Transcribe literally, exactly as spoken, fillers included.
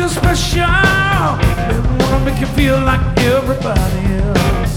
special. They wanna make you feel like everybody else.